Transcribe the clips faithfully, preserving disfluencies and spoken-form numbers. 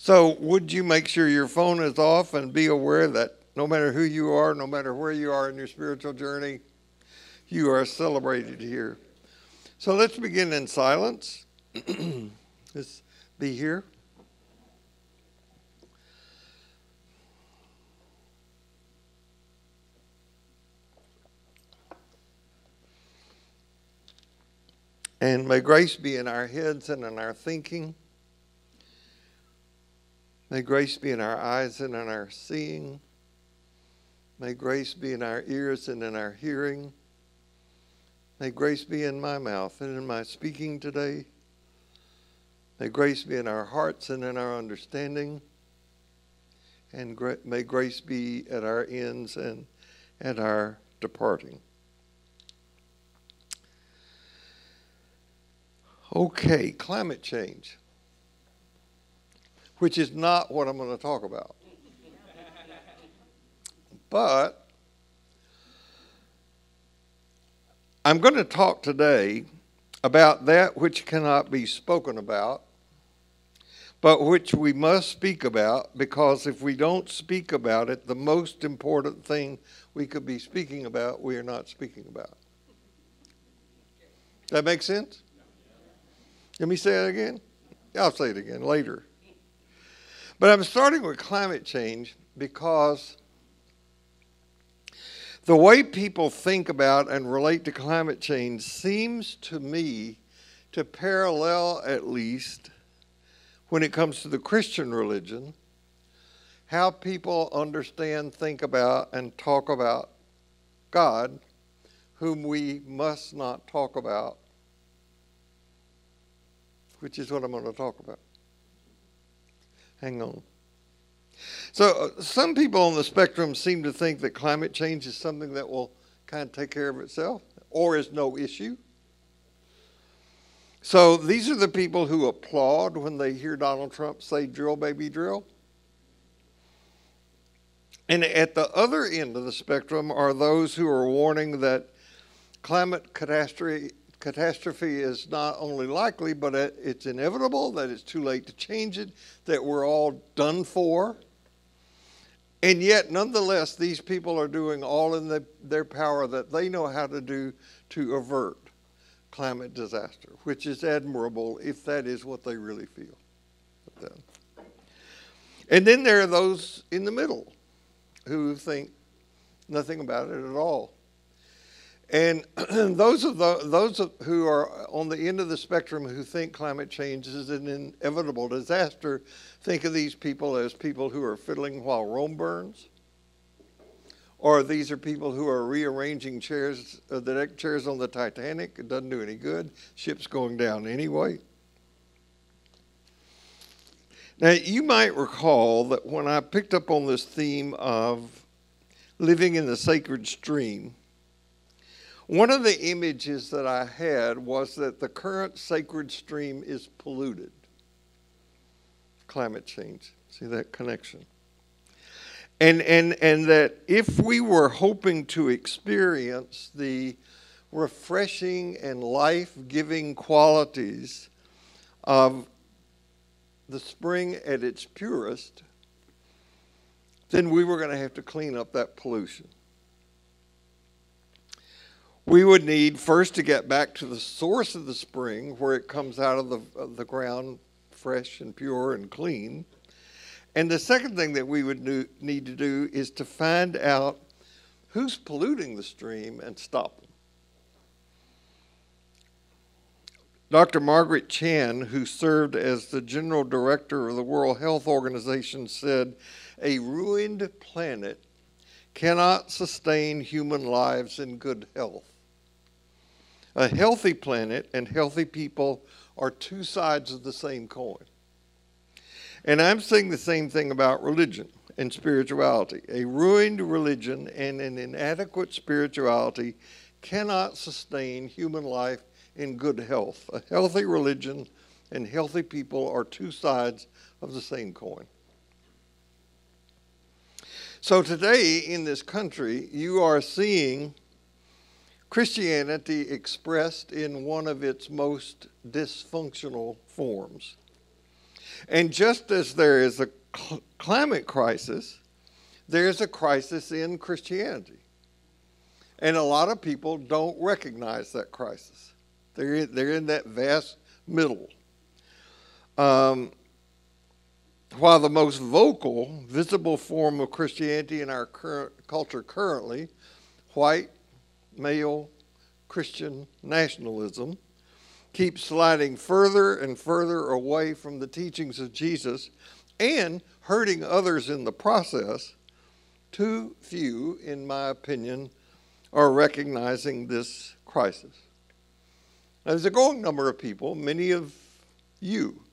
So would you make sure your phone is off and be aware that no matter who you are, no matter where you are in your spiritual journey, you are celebrated here. So let's begin in silence. Let's be here. And may grace be in our heads and in our thinking. May grace be in our eyes and in our seeing. May grace be in our ears and in our hearing. May grace be in my mouth and in my speaking today. May grace be in our hearts and in our understanding. And gra- may grace be at our ends and at our departing. Okay, climate change, which is not what I'm going to talk about. But I'm going to talk today about that which cannot be spoken about, but which we must speak about, because if we don't speak about it, the most important thing we could be speaking about, we are not speaking about. That make sense? Let me say it again. I'll say it again later. But I'm starting with climate change because the way people think about and relate to climate change seems to me to parallel, at least, when it comes to the Christian religion, how people understand, think about, and talk about God, whom we must not talk about, which is what I'm going to talk about. Hang on. So uh, some people on the spectrum seem to think that climate change is something that will kind of take care of itself or is no issue. So these are the people who applaud when they hear Donald Trump say, drill, baby, drill. And at the other end of the spectrum are those who are warning that climate catastrophe Catastrophe is not only likely, but it's inevitable, that it's too late to change it, that we're all done for. And yet, nonetheless, these people are doing all in the, their power that they know how to do to avert climate disaster, which is admirable if that is what they really feel. And then there are those in the middle who think nothing about it at all. And those of the, those who are on the end of the spectrum who think climate change is an inevitable disaster, think of these people as people who are fiddling while Rome burns, or these are people who are rearranging chairs, uh, the deck chairs on the Titanic. It doesn't do any good. Ship's going down anyway. Now, you might recall that when I picked up on this theme of living in the sacred stream, one of the images that I had was that the current sacred stream is polluted. Climate change. See that connection? And, and, and that if we were hoping to experience the refreshing and life-giving qualities of the spring at its purest, then we were going to have to clean up that pollution. We would need first to get back to the source of the spring, where it comes out of the, of the ground fresh and pure and clean. And the second thing that we would do, need to do is to find out who's polluting the stream and stop them. Doctor Margaret Chan, who served as the general director of the World Health Organization, said, "A ruined planet cannot sustain human lives in good health. A healthy planet and healthy people are two sides of the same coin." And I'm saying the same thing about religion and spirituality. A ruined religion and an inadequate spirituality cannot sustain human life in good health. A healthy religion and healthy people are two sides of the same coin. So today in this country, you are seeing Christianity expressed in one of its most dysfunctional forms. And just as there is a cl- climate crisis, there is a crisis in Christianity. And a lot of people don't recognize that crisis. They're in, they're in that vast middle. Um, while the most vocal, visible form of Christianity in our current culture currently, white, male, Christian nationalism, keeps sliding further and further away from the teachings of Jesus and hurting others in the process, too few, in my opinion, are recognizing this crisis. Now, there's a growing number of people, many of you,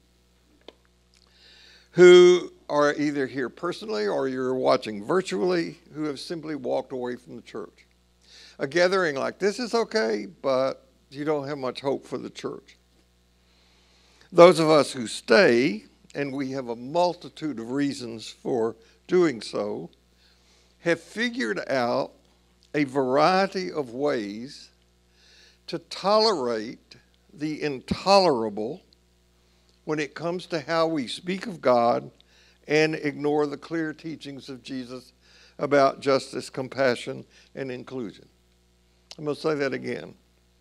who are either here personally or you're watching virtually, who have simply walked away from the church. A gathering like this is okay, but you don't have much hope for the church. Those of us who stay, and we have a multitude of reasons for doing so, have figured out a variety of ways to tolerate the intolerable when it comes to how we speak of God and ignore the clear teachings of Jesus about justice, compassion, and inclusion. I'm going to say that again.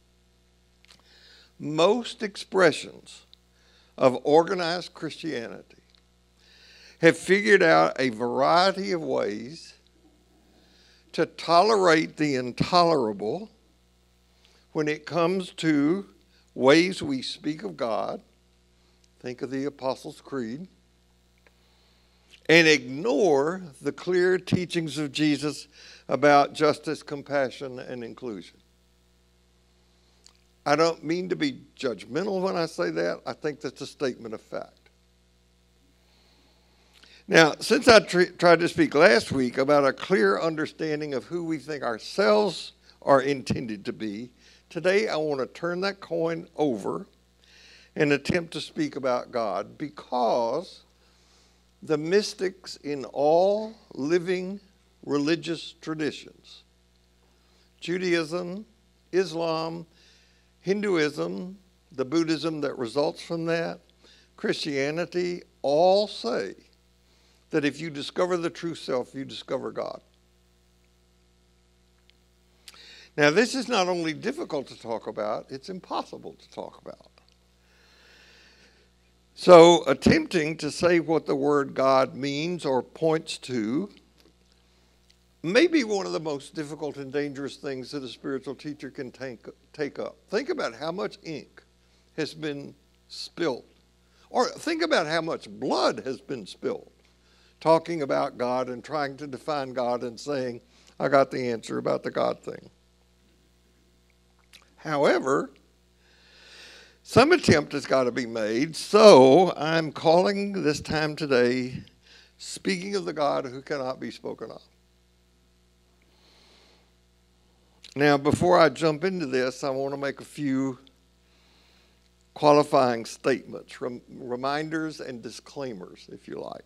Most expressions of organized Christianity have figured out a variety of ways to tolerate the intolerable when it comes to ways we speak of God, think of the Apostles' Creed, and ignore the clear teachings of Jesus about justice, compassion, and inclusion. I don't mean to be judgmental when I say that. I think that's a statement of fact. Now, since I tr- tried to speak last week about a clear understanding of who we think ourselves are intended to be, today I want to turn that coin over and attempt to speak about God, because the mystics in all living religious traditions, Judaism, Islam, Hinduism, the Buddhism that results from that, Christianity, all say that if you discover the true self, you discover God. Now, this is not only difficult to talk about, it's impossible to talk about. So, attempting to say what the word God means or points to may be one of the most difficult and dangerous things that a spiritual teacher can take, take up. Think about how much ink has been spilled, or think about how much blood has been spilled talking about God and trying to define God and saying, I got the answer about the God thing. However, some attempt has got to be made, so I'm calling this time today, Speaking of the God Who Cannot Be Spoken Of. Now, before I jump into this, I want to make a few qualifying statements, rem- reminders and disclaimers, if you like.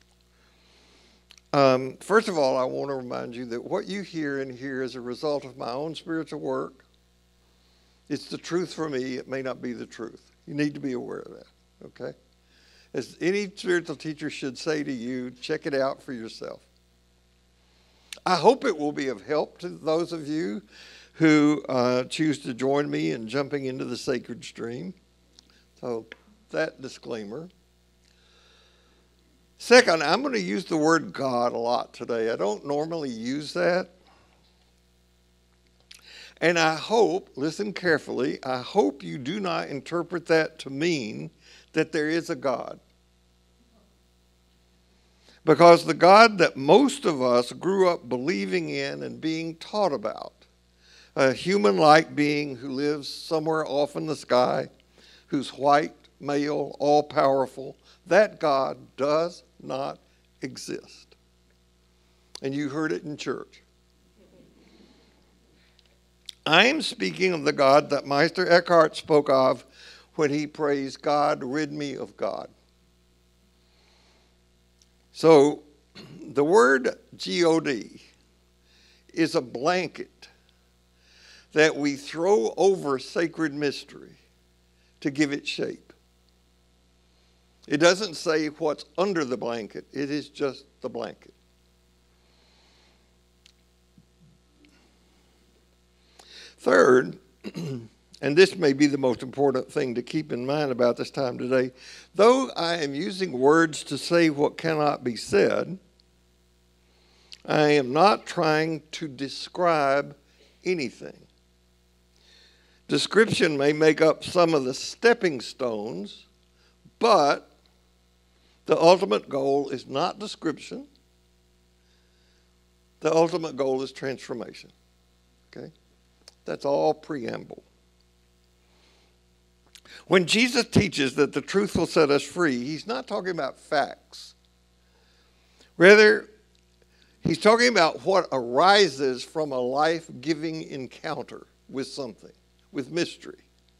Um, first of all, I want to remind you that what you hear in here is a result of my own spiritual work. It's the truth for me. It may not be the truth. You need to be aware of that, okay? As any spiritual teacher should say to you, check it out for yourself. I hope it will be of help to those of you who uh, choose to join me in jumping into the sacred stream. So that disclaimer. Second, I'm going to use the word God a lot today. I don't normally use that. And I hope, listen carefully, I hope you do not interpret that to mean that there is a God. Because the God that most of us grew up believing in and being taught about, a human-like being who lives somewhere off in the sky, who's white, male, all-powerful, that God does not exist. And you heard it in church. I am speaking of the God that Meister Eckhart spoke of when he praised, God, rid me of God. So the word G O D is a blanket that we throw over sacred mystery to give it shape. It doesn't say what's under the blanket. It is just the blanket. Third, and this may be the most important thing to keep in mind about this time today, though I am using words to say what cannot be said, I am not trying to describe anything. Description may make up some of the stepping stones, but the ultimate goal is not description. The ultimate goal is transformation. Okay? That's all preamble. When Jesus teaches that the truth will set us free, he's not talking about facts. Rather, he's talking about what arises from a life-giving encounter with something, with mystery.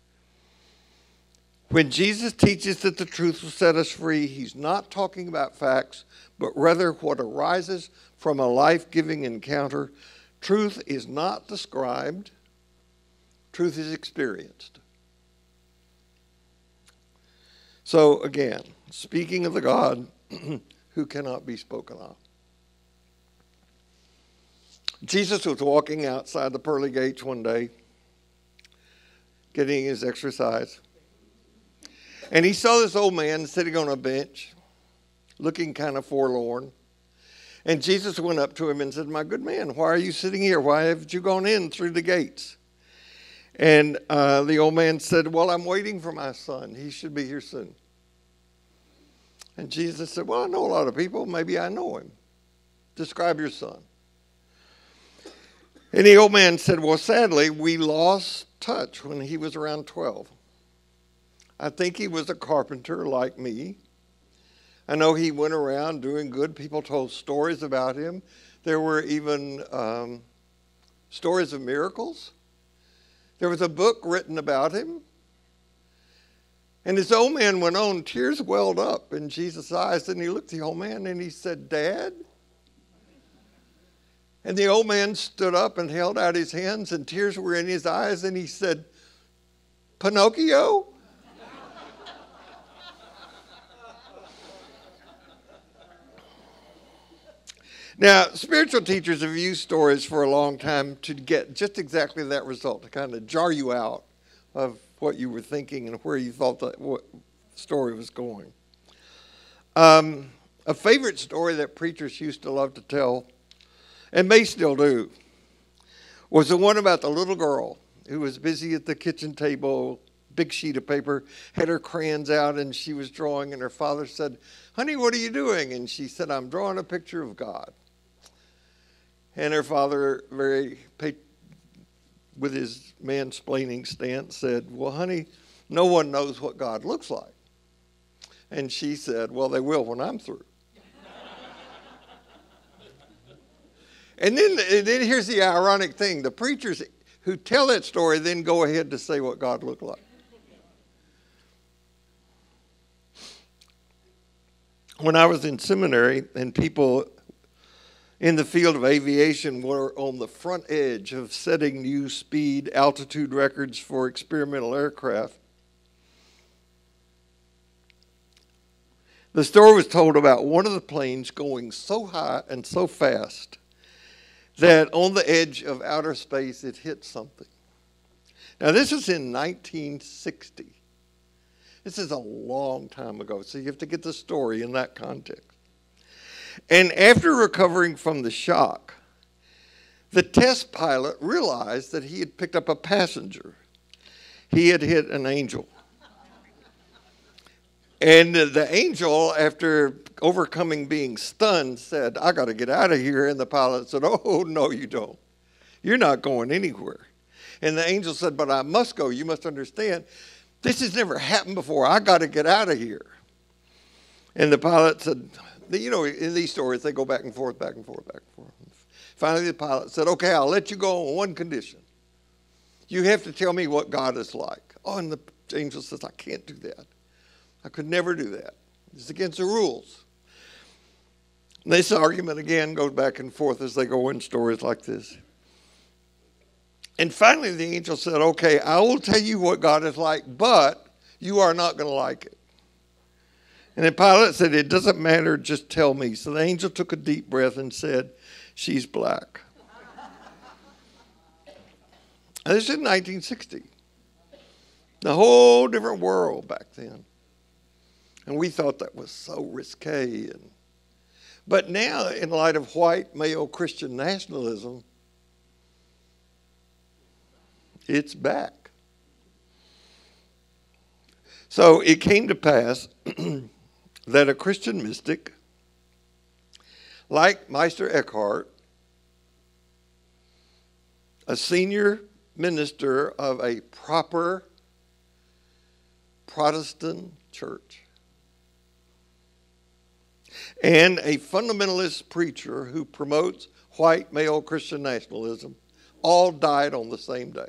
When Jesus teaches that the truth will set us free, he's not talking about facts, but rather what arises from a life-giving encounter. Truth is not described. Truth is experienced. So again, speaking of the God who cannot be spoken of. Jesus was walking outside the pearly gates one day, getting his exercise. And he saw this old man sitting on a bench, looking kind of forlorn. And Jesus went up to him and said, "My good man, why are you sitting here? Why haven't you gone in through the gates?" And uh, the old man said, "Well, I'm waiting for my son. He should be here soon." And Jesus said, "Well, I know a lot of people. Maybe I know him. Describe your son." And the old man said, "Well, sadly, we lost touch when he was around twelve. I think he was a carpenter like me. I know he went around doing good. People told stories about him. There were even um, stories of miracles. There was a book written about him." And this old man went on, tears welled up in Jesus' eyes, and he looked at the old man and he said, "Dad?" And the old man stood up and held out his hands, and tears were in his eyes, and he said, "Pinocchio?" Now, spiritual teachers have used stories for a long time to get just exactly that result, to kind of jar you out of what you were thinking and where you thought that what story was going. Um, a favorite story that preachers used to love to tell, and may still do, was the one about the little girl who was busy at the kitchen table, big sheet of paper, had her crayons out, and she was drawing, and her father said, "Honey, what are you doing?" And she said, "I'm drawing a picture of God." And her father, very with his mansplaining stance, said, "Well, honey, no one knows what God looks like." And she said, "Well, they will when I'm through." And then, and then here's the ironic thing. The preachers who tell that story then go ahead to say what God looked like. When I was in seminary and people in the field of aviation were on the front edge of setting new speed altitude records for experimental aircraft, the story was told about one of the planes going so high and so fast that on the edge of outer space it hit something. Now, this was in nineteen sixty. This is a long time ago, so you have to get the story in that context. And after recovering from the shock, the test pilot realized that he had picked up a passenger. He had hit an angel. And the angel, after overcoming being stunned, said, "I got to get out of here." And the pilot said, "Oh, no, you don't. You're not going anywhere." And the angel said, "But I must go. You must understand. This has never happened before. I got to get out of here." And the pilot said, you know, in these stories, they go back and forth, back and forth, back and forth. Finally, the pilot said, "Okay, I'll let you go on one condition. You have to tell me what God is like." Oh, and the angel says, "I can't do that. I could never do that. It's against the rules." And this argument again goes back and forth as they go in stories like this. And finally, the angel said, "Okay, I will tell you what God is like, but you are not going to like it." And then Pilate said, it doesn't matter, just tell me. So the angel took a deep breath and said, she's black. And this is nineteen sixty. A whole different world back then. And we thought that was so risque. And, but now, in light of white male Christian nationalism, it's back. So it came to pass that a Christian mystic, like Meister Eckhart, a senior minister of a proper Protestant church, and a fundamentalist preacher who promotes white male Christian nationalism, all died on the same day.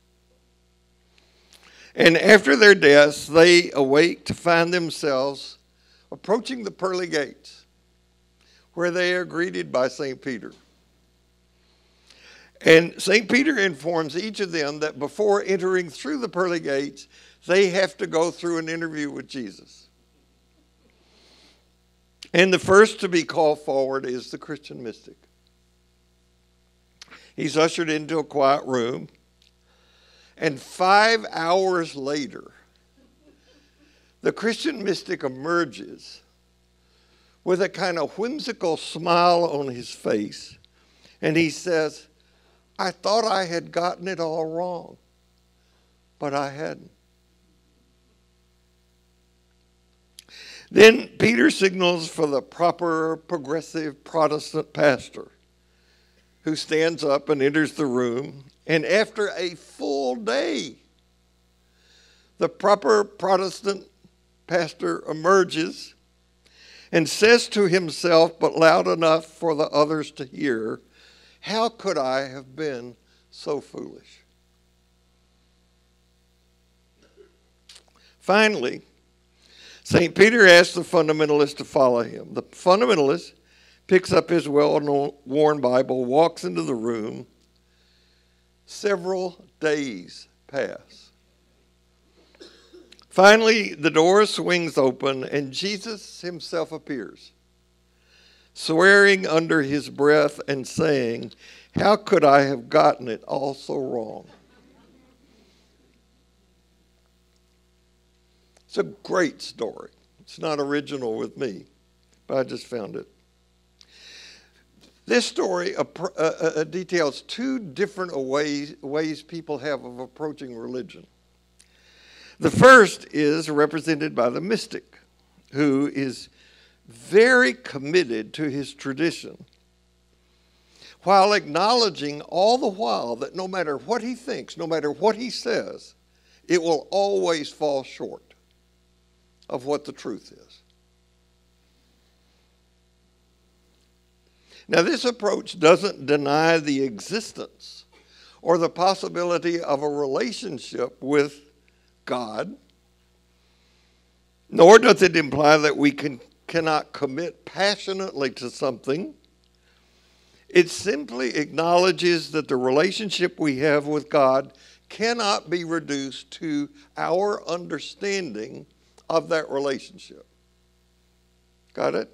And after their deaths, they awake to find themselves approaching the pearly gates, where they are greeted by Saint Peter. And Saint Peter informs each of them that before entering through the pearly gates, they have to go through an interview with Jesus. And the first to be called forward is the Christian mystic. He's ushered into a quiet room, and five hours later, the Christian mystic emerges with a kind of whimsical smile on his face, and he says, I thought I had gotten it all wrong, but I hadn't. Then Peter signals for the proper progressive Protestant pastor, who stands up and enters the room, and after a full day, the proper Protestant pastor emerges and says to himself, but loud enough for the others to hear, how could I have been so foolish? Finally, Saint Peter asks the fundamentalist to follow him. The fundamentalist picks up his well-worn Bible, walks into the room. Several days pass. Finally, the door swings open and Jesus himself appears, swearing under his breath and saying, how could I have gotten it all so wrong? It's a great story. It's not original with me, but I just found it. This story uh, uh, details two different ways, ways people have of approaching religion. The first is represented by the mystic, who is very committed to his tradition, while acknowledging all the while that no matter what he thinks, no matter what he says, it will always fall short of what the truth is. Now, this approach doesn't deny the existence or the possibility of a relationship with God, nor does it imply that we can, cannot commit passionately to something. It simply acknowledges that the relationship we have with God cannot be reduced to our understanding of that relationship. Got it?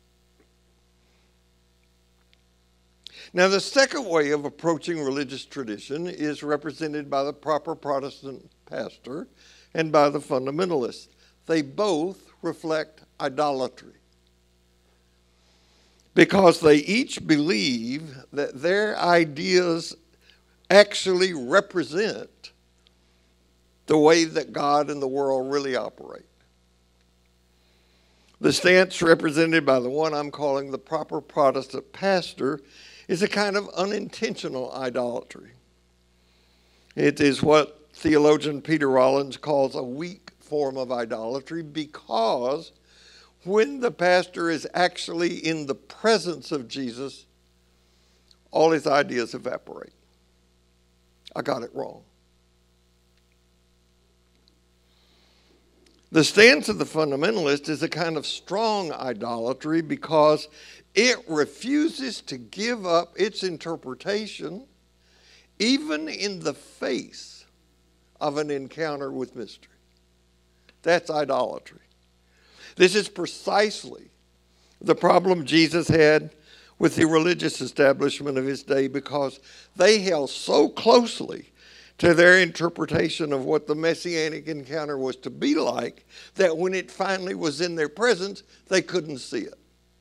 Now, the second way of approaching religious tradition is represented by the proper Protestant pastor and by the fundamentalist. They both reflect idolatry, because they each believe that their ideas actually represent the way that God and the world really operate. The stance represented by the one I'm calling the proper Protestant pastor is a kind of unintentional idolatry. It is what theologian Peter Rollins calls a weak form of idolatry, because when the pastor is actually in the presence of Jesus, all his ideas evaporate. I got it wrong. The stance of the fundamentalist is a kind of strong idolatry, because it refuses to give up its interpretation even in the face of an encounter with mystery. That's idolatry. This is precisely the problem Jesus had with the religious establishment of his day, because they held so closely to their interpretation of what the messianic encounter was to be like that when it finally was in their presence, they couldn't see it.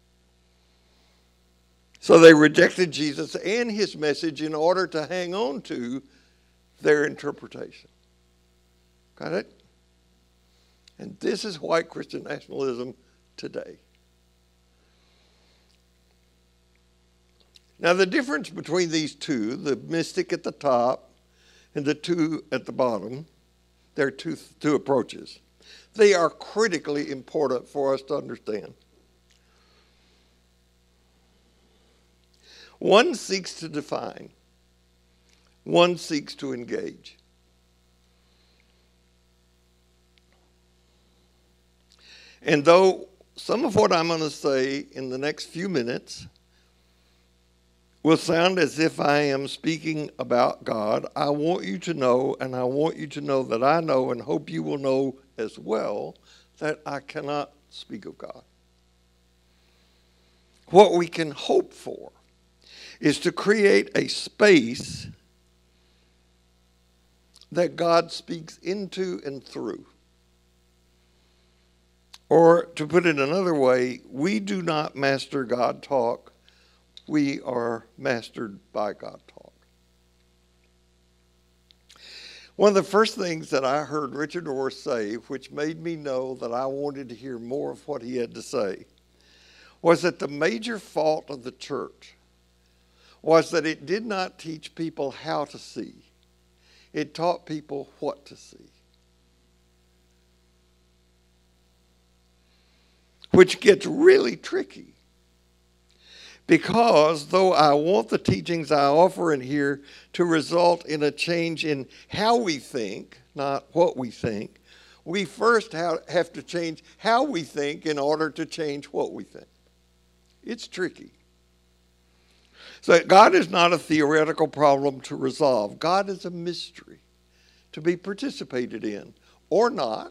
So they rejected Jesus and his message in order to hang on to their interpretation. Got it? And this is white Christian nationalism today. Now, the difference between these two, the mystic at the top and the two at the bottom, there are two, two approaches. They are critically important for us to understand. One seeks to define. One seeks to engage. And though some of what I'm going to say in the next few minutes will sound as if I am speaking about God, I want you to know, and I want you to know that I know, and hope you will know as well, that I cannot speak of God. What we can hope for is to create a space that God speaks into and through. Or to put it another way, we do not master God talk. We are mastered by God talk. One of the first things that I heard Richard Rohr say, which made me know that I wanted to hear more of what he had to say, was that the major fault of the church was that it did not teach people how to see. It taught people what to see. Which gets really tricky. Because though I want the teachings I offer in here to result in a change in how we think, not what we think, we first have to change how we think in order to change what we think. It's tricky. So God is not a theoretical problem to resolve. God is a mystery to be participated in or not.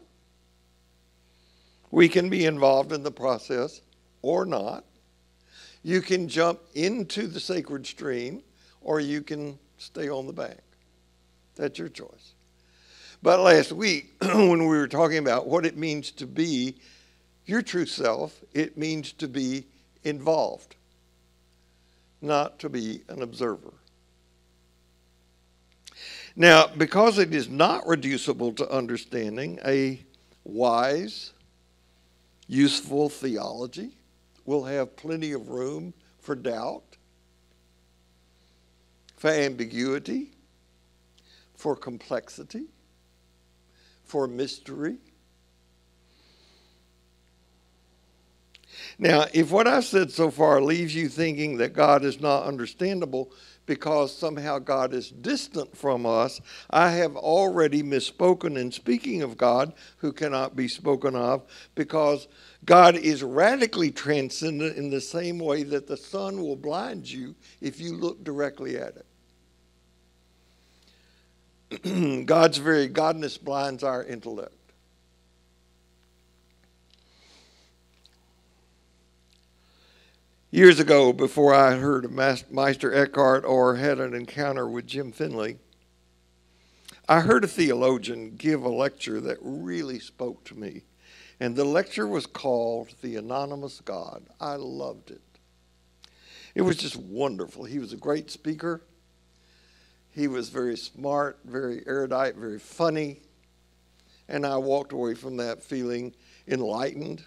We can be involved in the process or not. You can jump into the sacred stream or you can stay on the bank. That's your choice. But last week, when we were talking about what it means to be your true self, it means to be involved, not to be an observer. Now, because it is not reducible to understanding, a wise, useful theology will have plenty of room for doubt, for ambiguity, for complexity, for mystery. Now, if what I've said so far leaves you thinking that God is not understandable because somehow God is distant from us, I have already misspoken in speaking of God, who cannot be spoken of, because God is radically transcendent in the same way that the sun will blind you if you look directly at it. God's very godness blinds our intellect. Years ago, before I heard of Meister Eckhart or had an encounter with Jim Finley, I heard a theologian give a lecture that really spoke to me. And the lecture was called The Anonymous God. I loved it. It was just wonderful. He was a great speaker. He was very smart, very erudite, very funny. And I walked away from that feeling enlightened.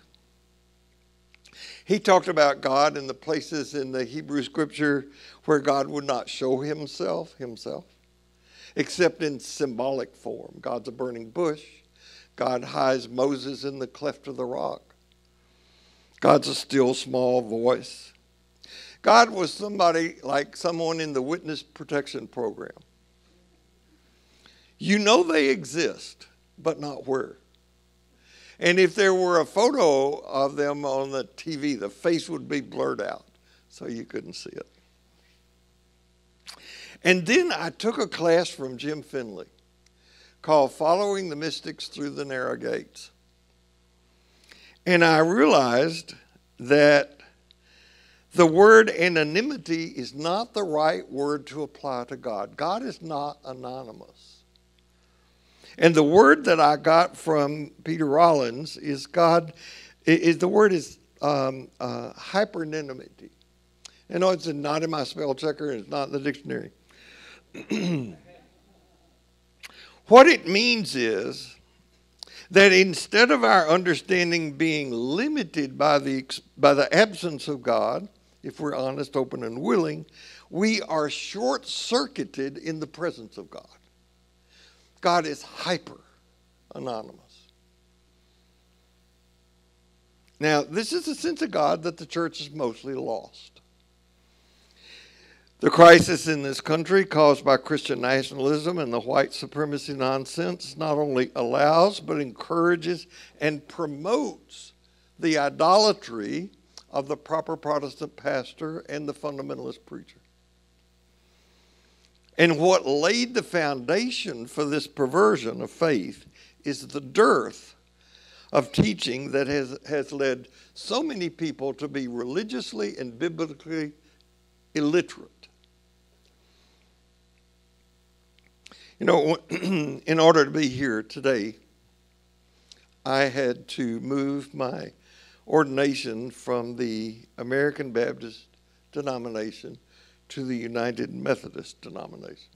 He talked about God in the places in the Hebrew scripture where God would not show himself, himself, except in symbolic form. God's a burning bush. God hides Moses in the cleft of the rock. God's a still small voice. God was somebody like someone in the witness protection program. You know they exist, but not where. And if there were a photo of them on the T V, the face would be blurred out, so you couldn't see it. And then I took a class from Jim Finley called Following the Mystics Through the Narrow Gates. And I realized that the word anonymity is not the right word to apply to God. God is not anonymous. And the word that I got from Peter Rollins is God, is the word is um, uh, hyperanonymity. You know, it's not in my spell checker and it's not in the dictionary. What it means is that instead of our understanding being limited by the, by the absence of God, if we're honest, open, and willing, we are short-circuited in the presence of God. God is hyper anonymous. Now, this is the sense of God that the church is mostly lost. The crisis in this country caused by Christian nationalism and the white supremacy nonsense not only allows but encourages and promotes the idolatry of the proper Protestant pastor and the fundamentalist preacher. And what laid the foundation for this perversion of faith is the dearth of teaching that has, has led so many people to be religiously and biblically illiterate. You know, in order to be here today, I had to move my ordination from the American Baptist denomination to the United Methodist denomination.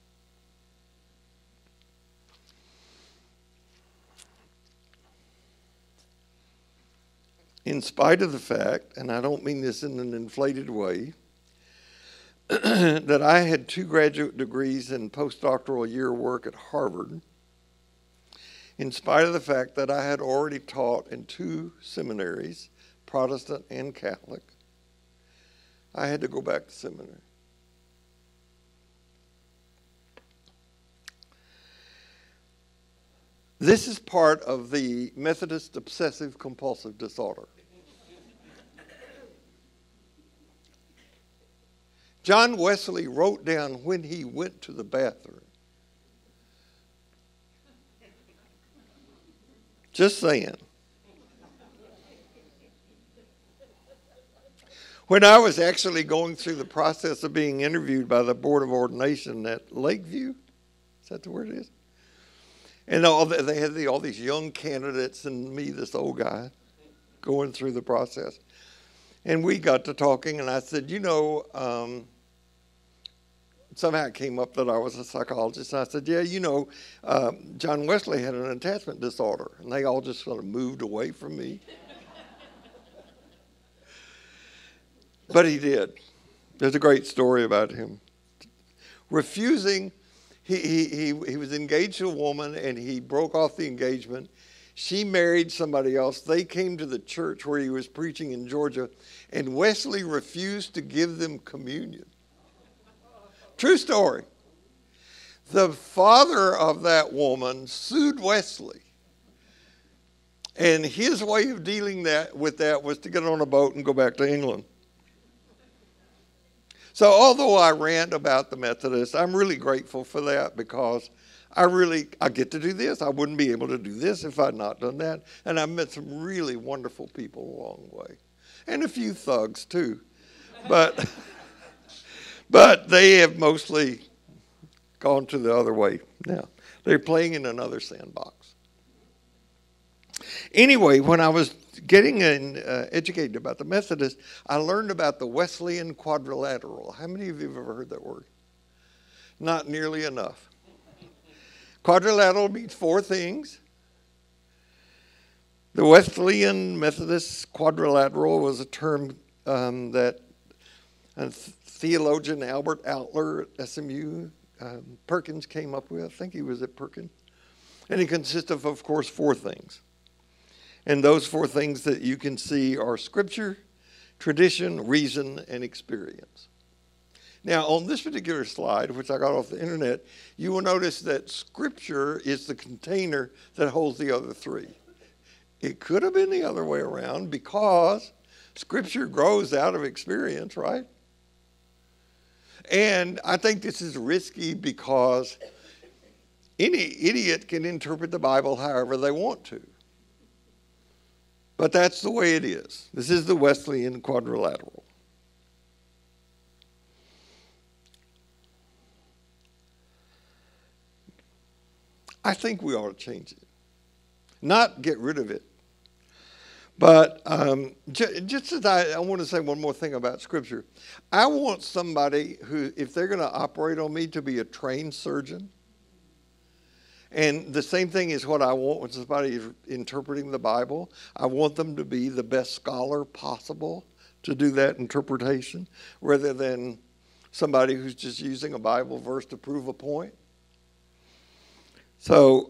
In spite of the fact, and I don't mean this in an inflated way, that I had two graduate degrees in postdoctoral year work at Harvard, in spite of the fact that I had already taught in two seminaries, Protestant and Catholic, I had to go back to seminary. This is part of the Methodist obsessive compulsive disorder. John Wesley wrote down when he went to the bathroom. Just saying. When I was actually going through the process of being interviewed by the Board of Ordination at Lakeview, is that the word it is? And all the, they had the, all these young candidates and me, this old guy, going through the process. And we got to talking, and I said, you know, um, somehow it came up that I was a psychologist. And I said, yeah, you know, uh, John Wesley had an attachment disorder. And they all just sort of moved away from me. But he did. There's a great story about him. Refusing, he, he, he, he was engaged to a woman and he broke off the engagement. She married somebody else. They came to the church where he was preaching in Georgia, and Wesley refused to give them communion. True story. The father of that woman sued Wesley. And his way of dealing that with that was to get on a boat and go back to England. So although I rant about the Methodists, I'm really grateful for that because I really, I get to do this. I wouldn't be able to do this if I'd not done that. And I've met some really wonderful people along the way. And a few thugs too. But, but they have mostly gone to the other way now. They're playing in another sandbox. Anyway, when I was getting in, uh, educated about the Methodists, I learned about the Wesleyan quadrilateral. How many of you have ever heard that word? Not nearly enough. Quadrilateral means four things. The Wesleyan Methodist quadrilateral was a term um, that a theologian Albert Outler at S M U, um, Perkins came up with. I think he was at Perkins. And it consists of, of course, four things. And those four things that you can see are scripture, tradition, reason, and experience. Now, on this particular slide, which I got off the internet, you will notice that scripture is the container that holds the other three. It could have been the other way around because scripture grows out of experience, right? And I think this is risky because any idiot can interpret the Bible however they want to. But that's the way it is. This is the Wesleyan quadrilateral. I think we ought to change it. Not get rid of it. But um, j- just as I, I want to say one more thing about Scripture. I want somebody who, if they're going to operate on me, to be a trained surgeon. And the same thing is what I want when somebody is interpreting the Bible. I want them to be the best scholar possible to do that interpretation, rather than somebody who's just using a Bible verse to prove a point. So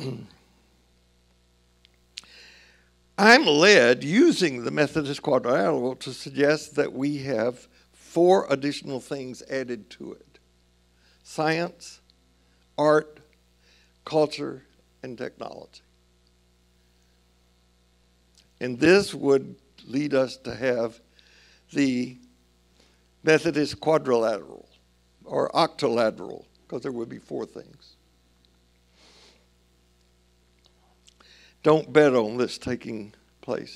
I'm led, using the Methodist quadrilateral, to suggest that we have four additional things added to it: science, art, culture, and technology. And this would lead us to have the Methodist quadrilateral, or octolateral, because there would be four things. Don't bet on this taking place.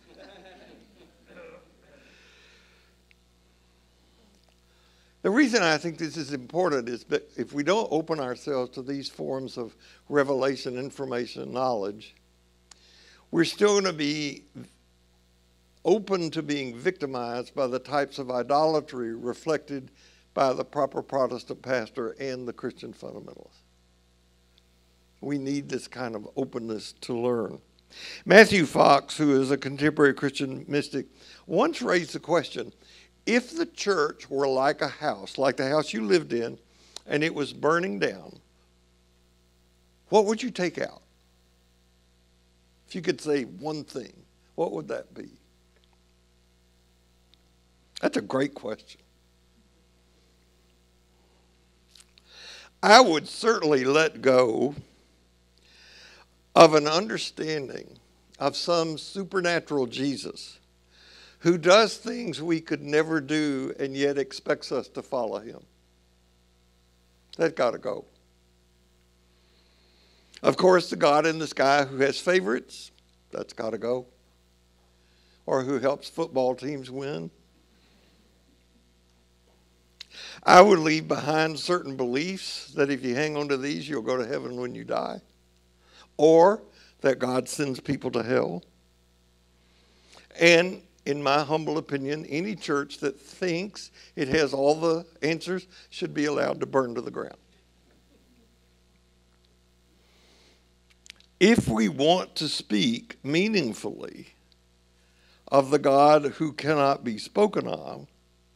The reason I think this is important is that if we don't open ourselves to these forms of revelation, information, knowledge, we're still going to be open to being victimized by the types of idolatry reflected by the proper Protestant pastor and the Christian fundamentalist. We need this kind of openness to learn. Matthew Fox, who is a contemporary Christian mystic, once raised the question, if the church were like a house, like the house you lived in, and it was burning down, what would you take out? If you could say one thing, what would that be? That's a great question. I would certainly let go of an understanding of some supernatural Jesus who does things we could never do and yet expects us to follow him. That's got to go. Of course, the God in the sky who has favorites, that's got to go. Or who helps football teams win. I would leave behind certain beliefs that if you hang on to these, you'll go to heaven when you die. Or that God sends people to hell. And in my humble opinion, any church that thinks it has all the answers should be allowed to burn to the ground. If we want to speak meaningfully of the God who cannot be spoken of,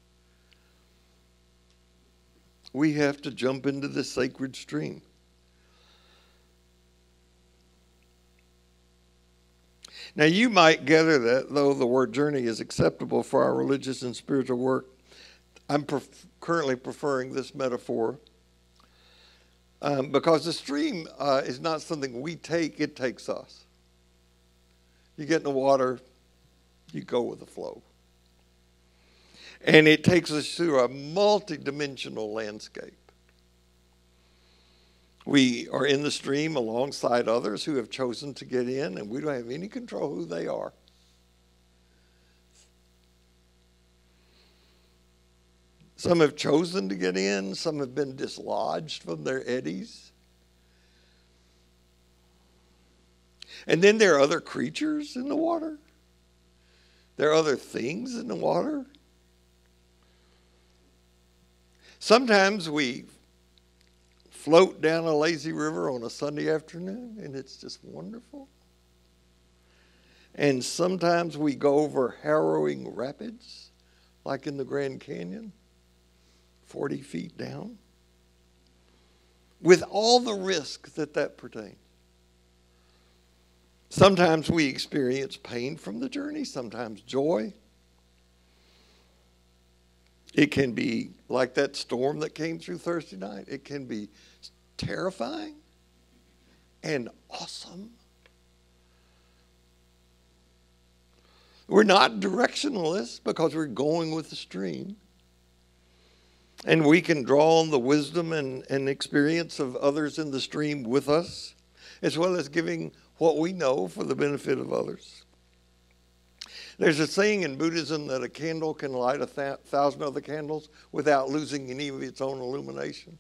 we have to jump into the sacred stream. Now, you might gather that, though the word journey is acceptable for our religious and spiritual work, I'm pref- currently preferring this metaphor um, because the stream uh, is not something we take, it takes us. You get in the water, you go with the flow. And it takes us through a multi-dimensional landscape. We are in the stream alongside others who have chosen to get in, and we don't have any control who they are. Some have chosen to get in. Some have been dislodged from their eddies. And then there are other creatures in the water. There are other things in the water. Sometimes we float down a lazy river on a Sunday afternoon, and it's just wonderful. And sometimes we go over harrowing rapids, like in the Grand Canyon, forty feet down, with all the risk that that pertains. Sometimes we experience pain from the journey, sometimes joy. It can be like that storm that came through Thursday night. It can be terrifying and awesome. We're not directionalists because we're going with the stream. And we can draw on the wisdom and, and experience of others in the stream with us, as well as giving what we know for the benefit of others. There's a saying in Buddhism that a candle can light a th- thousand other candles without losing any of its own illumination.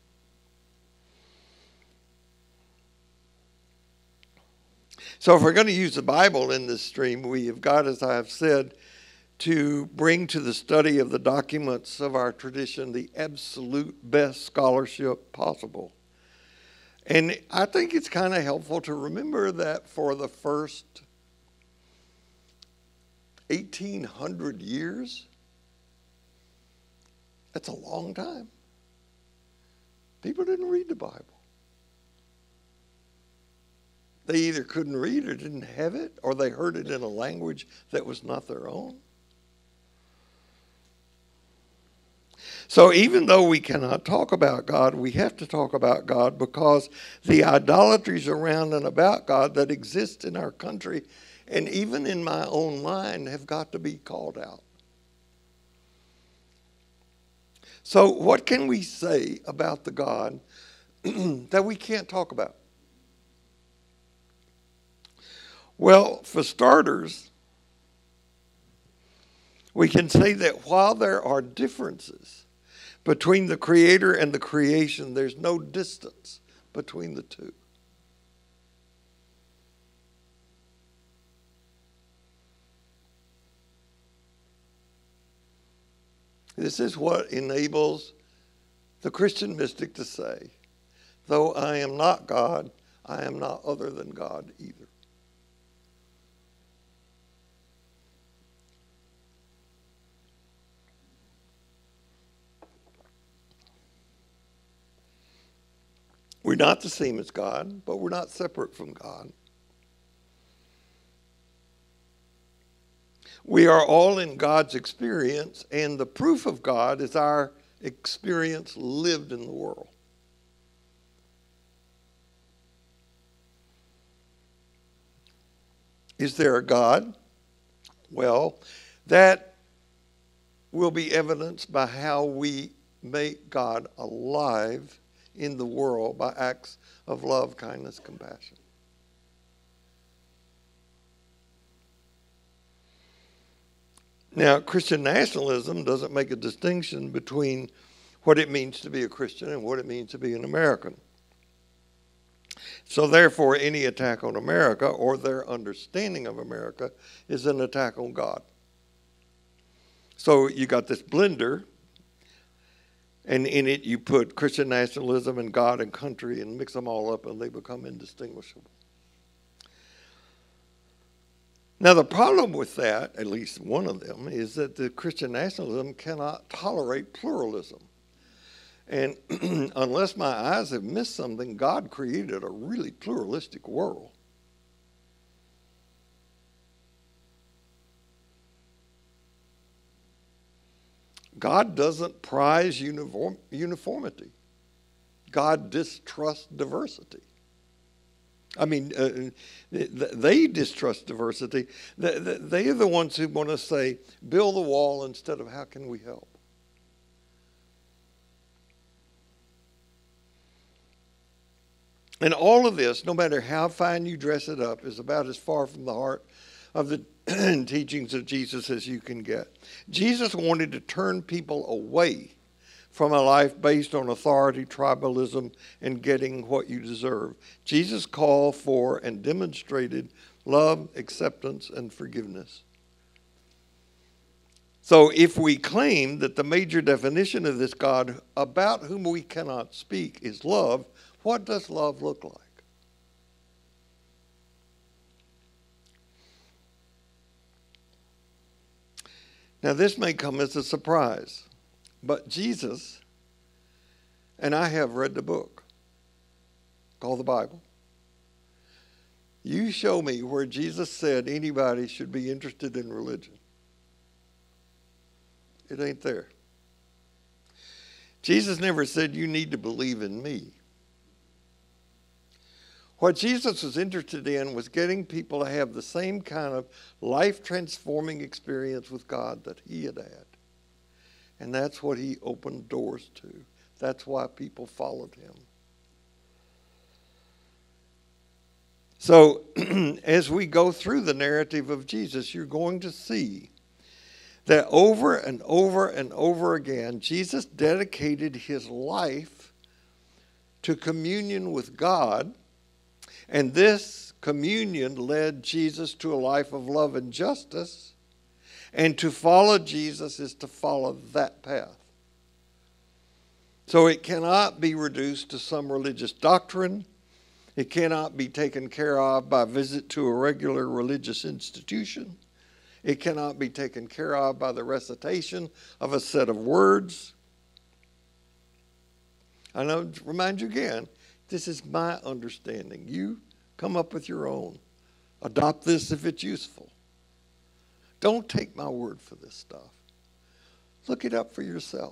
So if we're going to use the Bible in this stream, we have got, as I have said, to bring to the study of the documents of our tradition the absolute best scholarship possible. And I think it's kind of helpful to remember that for the first eighteen hundred years, that's a long time. People didn't read the Bible. They either couldn't read or didn't have it, or they heard it in a language that was not their own. So even though we cannot talk about God, we have to talk about God because the idolatries around and about God that exist in our country and even in my own mind have got to be called out. So what can we say about the God that we can't talk about? Well, for starters, we can say that while there are differences between the Creator and the creation, there's no distance between the two. This is what enables the Christian mystic to say, though I am not God, I am not other than God either. We're not the same as God, but we're not separate from God. We are all in God's experience, and the proof of God is our experience lived in the world. Is there a God? Well, that will be evidenced by how we make God alive in the world by acts of love, kindness, compassion. Now, Christian nationalism doesn't make a distinction between what it means to be a Christian and what it means to be an American. So therefore, any attack on America or their understanding of America is an attack on God. So you got this blender, and in it you put Christian nationalism and God and country and mix them all up and they become indistinguishable. Now the problem with that, at least one of them, is that the Christian nationalism cannot tolerate pluralism. And unless my eyes have missed something, God created a really pluralistic world. God doesn't prize uniform, uniformity. God distrusts diversity. I mean, uh, they distrust diversity. They are the ones who want to say, build the wall instead of how can we help? And all of this, no matter how fine you dress it up, is about as far from the heart of the teachings of Jesus as you can get. Jesus wanted to turn people away from a life based on authority, tribalism, and getting what you deserve. Jesus called for and demonstrated love, acceptance, and forgiveness. So if we claim that the major definition of this God about whom we cannot speak is love, what does love look like? Now, this may come as a surprise, but Jesus, and I have read the book called the Bible. You show me where Jesus said anybody should be interested in religion. It ain't there. Jesus never said you need to believe in me. What Jesus was interested in was getting people to have the same kind of life-transforming experience with God that he had had. And that's what he opened doors to. That's why people followed him. So as we go through the narrative of Jesus, you're going to see that over and over and over again, Jesus dedicated his life to communion with God, and this communion led Jesus to a life of love and justice, and to follow Jesus is to follow that path. So it cannot be reduced to some religious doctrine. It cannot be taken care of by a visit to a regular religious institution. It cannot be taken care of by the recitation of a set of words. I know, remind you again, this is my understanding. You come up with your own. Adopt this if it's useful. Don't take my word for this stuff. Look it up for yourself.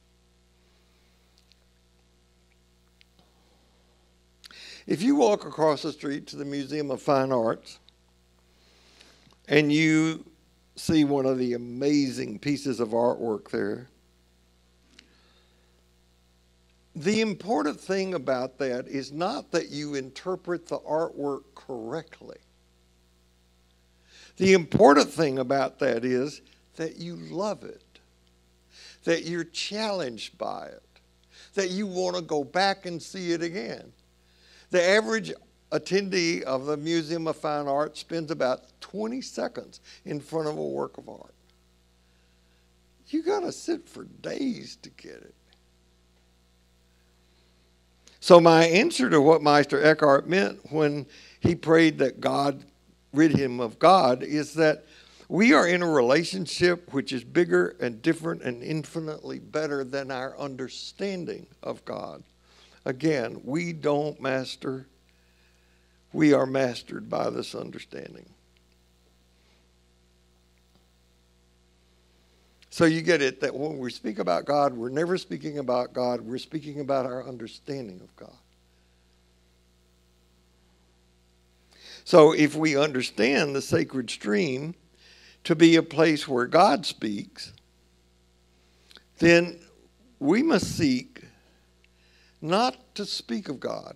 If you walk across the street to the Museum of Fine Arts and you see one of the amazing pieces of artwork there, the important thing about that is not that you interpret the artwork correctly. The important thing about that is that you love it, that you're challenged by it, that you want to go back and see it again. The average attendee of the Museum of Fine Arts spends about twenty seconds in front of a work of art. You got to sit for days to get it. So my answer to what Meister Eckhart meant when he prayed that God rid him of God is that we are in a relationship which is bigger and different and infinitely better than our understanding of God. Again, we don't master, we are mastered by this understanding. So you get it that when we speak about God, we're never speaking about God, we're speaking about our understanding of God. So if we understand the sacred stream to be a place where God speaks, then we must seek not to speak of God,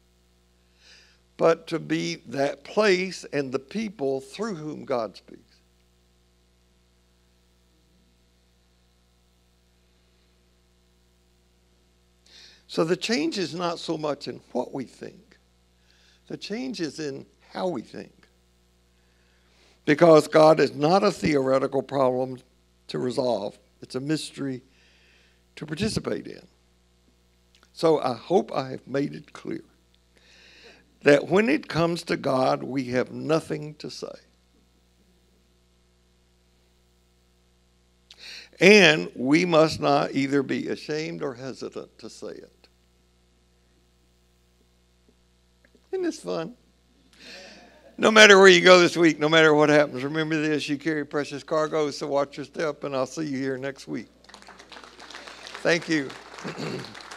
but to be that place and the people through whom God speaks. So the change is not so much in what we think. The change is in how we think. Because God is not a theoretical problem to resolve. It's a mystery to participate in. So I hope I have made it clear that when it comes to God, we have nothing to say. And we must not either be ashamed or hesitant to say it. Isn't this fun? No matter where you go this week, no matter what happens, remember this, you carry precious cargo, so watch your step, and I'll see you here next week. Thank you.